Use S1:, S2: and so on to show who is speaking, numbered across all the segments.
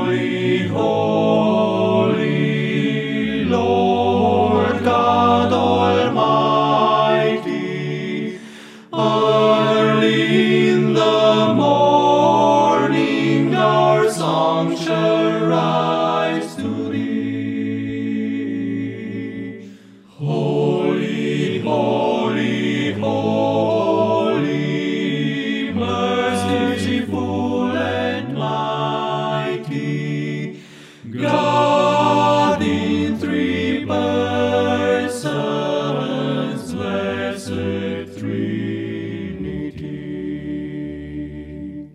S1: Holy, holy, Lord God Almighty, early in the morning our song shall rise to Thee. Holy, holy, holy, merciful and mighty, God in three persons, blessed Trinity.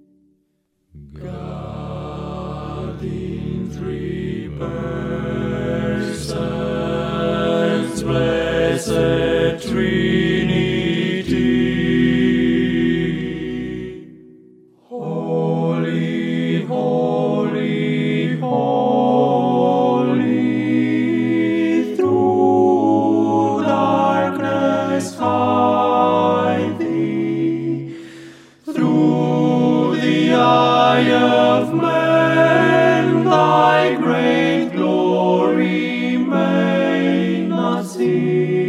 S1: God in three persons, blessed Trinity. Holy, holy, holy, through darkness hide Thee, through the eye of man Thy great glory may not see.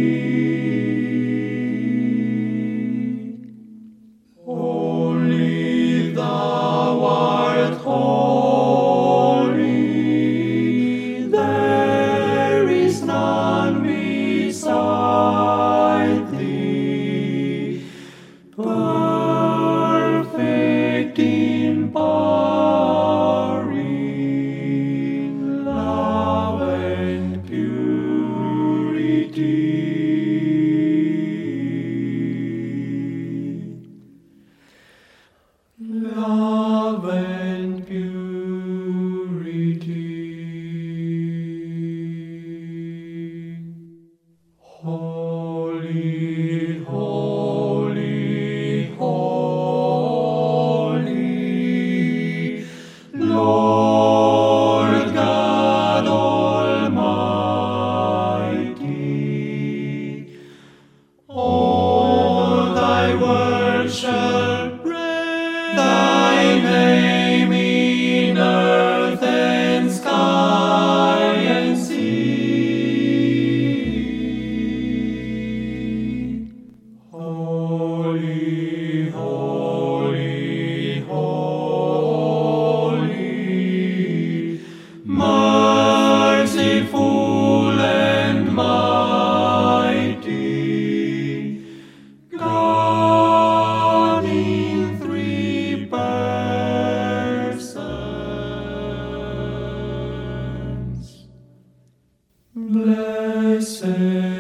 S1: Only Thou art holy, there is none beside Thee, perfect in power, in love and purity. Love and purity. Holy, holy, holy, Lord God Almighty, all Thy works shall praise Thy name in earth and sky and sea. Holy, holy, holy, merciful and mighty, God in three persons, blessed